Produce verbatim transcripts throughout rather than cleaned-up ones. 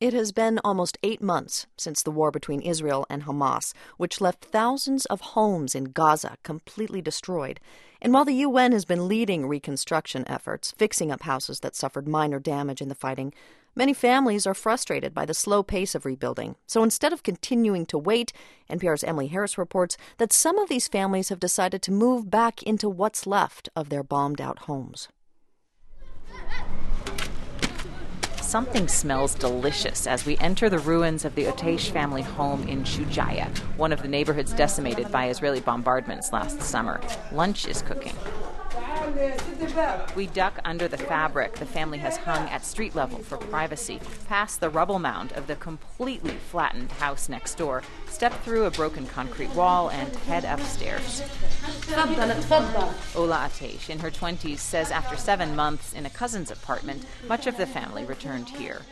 It has been almost eight months since the war between Israel and Hamas, which left thousands of homes in Gaza completely destroyed. And while the U N has been leading reconstruction efforts, fixing up houses that suffered minor damage in the fighting, many families are frustrated by the slow pace of rebuilding. So instead of continuing to wait, N P R's Emily Harris reports that some of these families have decided to move back into what's left of their bombed-out homes. Something smells delicious as we enter the ruins of the Oteish family home in Shujaya, one of the neighborhoods decimated by Israeli bombardments last summer. Lunch is cooking. We duck under the fabric the family has hung at street level for privacy, past the rubble mound of the completely flattened house next door, step through a broken concrete wall, and head upstairs. Ola Oteish, in her twenties, says after seven months in a cousin's apartment, much of the family returned here.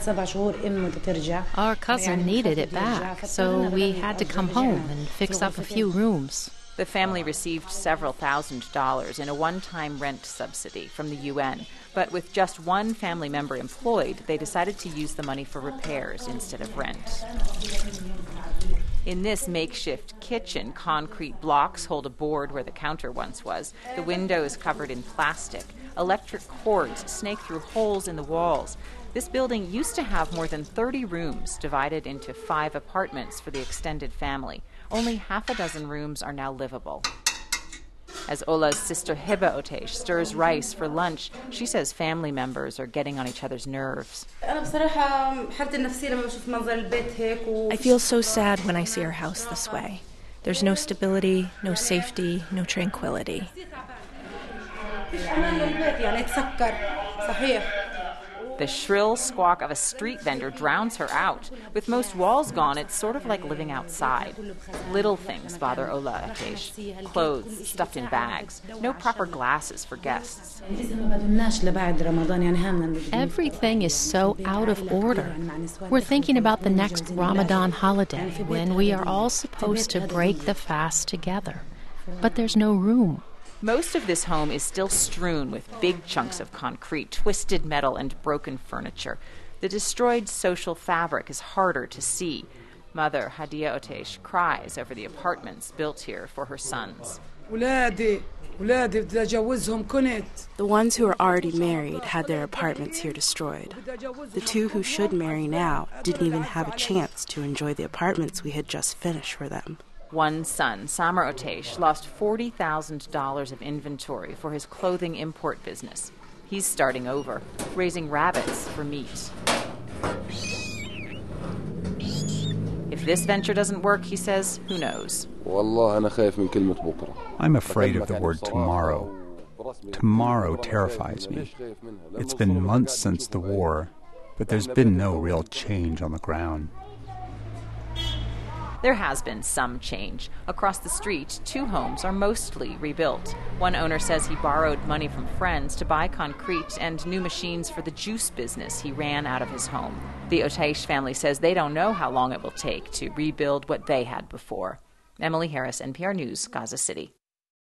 Our cousin needed it back, so we had to come home and fix up a few rooms. The family received several thousand dollars in a one-time rent subsidy from the U N, but with just one family member employed, they decided to use the money for repairs instead of rent. In this makeshift kitchen, concrete blocks hold a board where the counter once was. The window is covered in plastic. Electric cords snake through holes in the walls. This building used to have more than thirty rooms divided into five apartments for the extended family. Only half a dozen rooms are now livable. As Ola's sister Hiba Oteish stirs rice for lunch, she says family members are getting on each other's nerves. I feel so sad when I see our house this way. There's no stability, no safety, no tranquility. The shrill squawk of a street vendor drowns her out. With most walls gone, it's sort of like living outside. Little things bother Ola Oteish. Clothes stuffed in bags. No proper glasses for guests. Everything is so out of order. We're thinking about the next Ramadan holiday when we are all supposed to break the fast together. But there's no room. Most of this home is still strewn with big chunks of concrete, twisted metal, and broken furniture. The destroyed social fabric is harder to see. Mother Hadia Oteish cries over the apartments built here for her sons. The ones who are already married had their apartments here destroyed. The two who should marry now didn't even have a chance to enjoy the apartments we had just finished for them. One son, Samer Oteish, lost forty thousand dollars of inventory for his clothing import business. He's starting over, raising rabbits for meat. If this venture doesn't work, he says, who knows? I'm afraid of the word tomorrow. Tomorrow terrifies me. It's been months since the war, but there's been no real change on the ground. There has been some change. Across the street, two homes are mostly rebuilt. One owner says he borrowed money from friends to buy concrete and new machines for the juice business he ran out of his home. The Oteish family says they don't know how long it will take to rebuild what they had before. Emily Harris, N P R News, Gaza City.